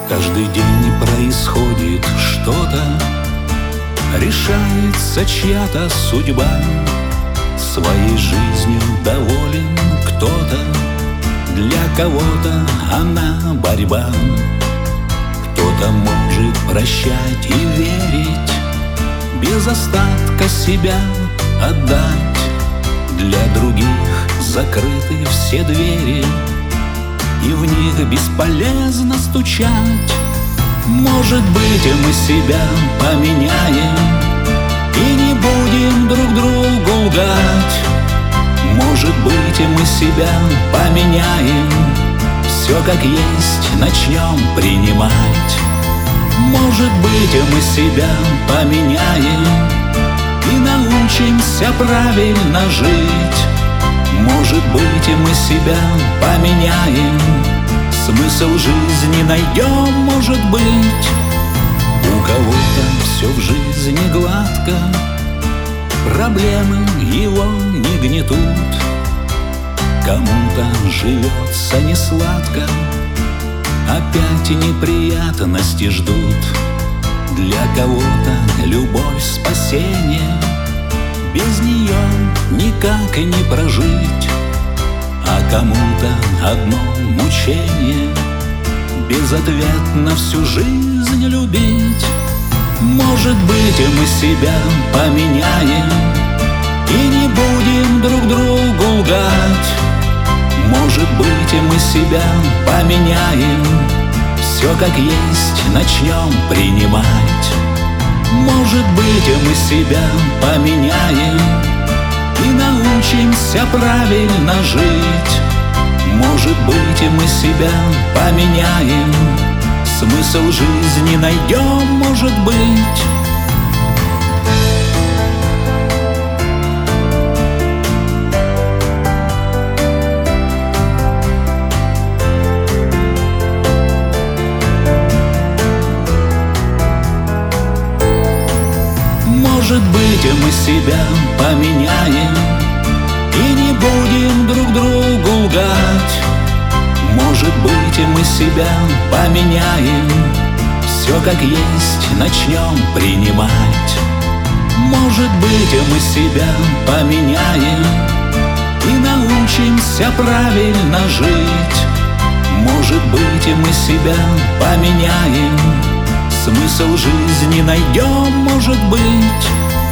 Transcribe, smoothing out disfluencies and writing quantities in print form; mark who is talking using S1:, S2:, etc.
S1: Каждый день происходит что-то, решается чья-то судьба. Своей жизнью доволен кто-то, для кого-то она борьба. Кто-то может прощать и верить, без остатка себя отдать. Для других закрыты все двери, и в них бесполезно стучать. Может быть, мы себя поменяем и не будем друг другу лгать. Может быть, мы себя поменяем, все как есть начнем принимать. Может быть, мы себя поменяем и научимся правильно жить. Может быть, мы себя поменяем, смысл жизни найдем, может быть. У кого-то все в жизни гладко, проблемы его не гнетут. Кому-то живется несладко, опять неприятности ждут. Для кого-то любовь спасение, без нее никак не прожить. А кому-то одно мучение, безответно всю жизнь любить. Может быть, мы себя поменяем и не будем друг другу лгать. Может быть, мы себя поменяем, все как есть начнем принимать. Может быть, мы себя поменяем и научимся правильно жить. Может быть, мы себя поменяем, смысл жизни найдем, может быть. Может быть, мы себя поменяем и не будем друг другу лгать. Может быть, мы себя поменяем, все как есть начнем принимать. Может быть, мы себя поменяем и научимся правильно жить. Может быть, мы себя поменяем, смысл жизни найдем, может быть.